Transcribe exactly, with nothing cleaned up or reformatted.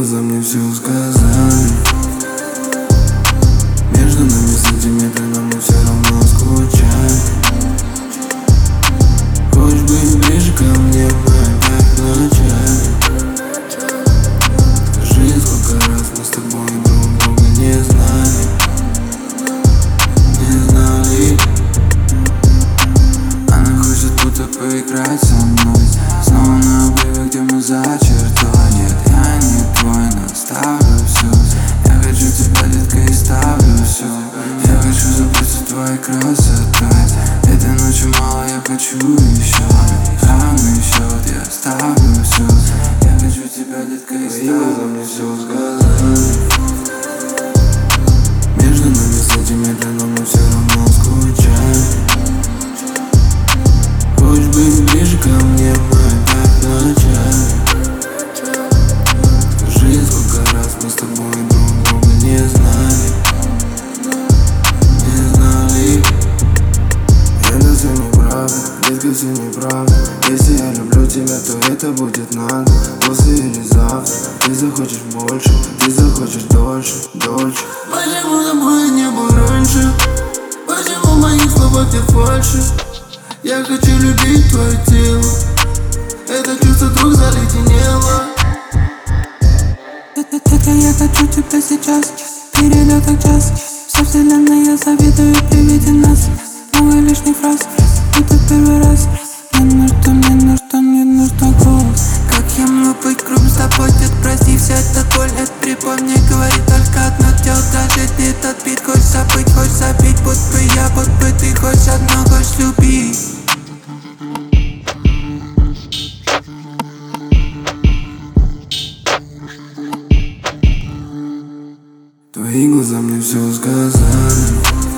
глаза мне все сказали. Между нами сантиметры, но мы все равно скучаем. Хочешь быть ближе ко мне, мы опять в начале. Скажи, сколько раз мы с тобой друг друга не знали. Не знали. Она хочет будто поиграть со мной. Снова на обрыве, где мы за чертой. Нет, я не твой, но ставлю все. Я хочу тебя, детка, и ставлю все. Я хочу забыться твоей красотой. Этой ночи мало, я хочу еще. Равный счет, я ставлю все. Я хочу тебя, детка, и ставлю мне все сказали. Между нами сантиметры, но мы все равно скучаем. Хочешь быть ближе ко мне, мы опять в начале. Скажи, сколько раз мы с тобой друг друга не знали. Не знали. Это все неправда, детка, все неправда. Если я люблю тебя, то это будет надо. После или завтра ты захочешь больше, ты захочешь дольше, дольше. Почему за мной не был раньше? Почему в моих словах нет фальши? Я хочу любить твое тело. Это чувство вдруг заледенело. Это я хочу тебя сейчас. Перелет как час. Вся вселенная завидует при виде нас. Много лишних фраз, это первый раз. Мне нужно, мне нужно, мне нужно голос. Как я мог быть грубым с тобой, дед, прости, вся эта боль, это припомни, говорит только одно дело. Даже ты этот бит, хочешь забыть, хочешь забить, будь бы я, будь бы ты, хочешь одно, хочешь любить. Твои глаза мне все сказали.